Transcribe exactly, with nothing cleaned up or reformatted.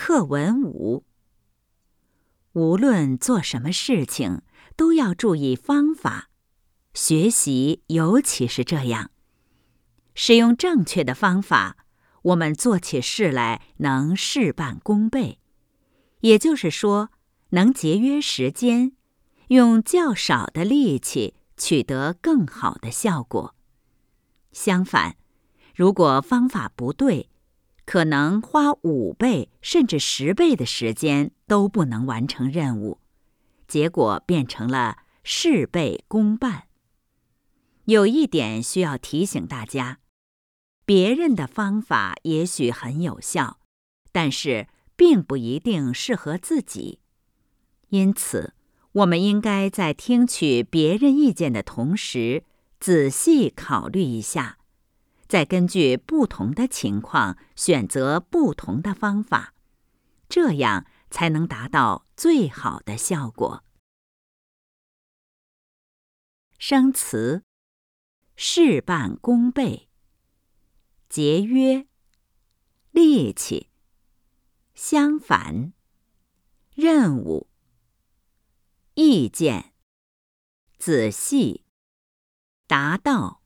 课文五。无论做什么事情，都要注意方法，学习尤其是这样。使用正确的方法，我们做起事来能事半功倍，也就是说，能节约时间，用较少的力气取得更好的效果。相反，如果方法不对，可能花五倍甚至十倍的时间都不能完成任务，结果变成了事倍功半。有一点需要提醒大家，别人的方法也许很有效，但是并不一定适合自己。因此，我们应该在听取别人意见的同时，仔细考虑一下，再根据不同的情况选择不同的方法，这样才能达到最好的效果。生词：事半功倍、节约、力气、相反、任务、意见、仔细、达到。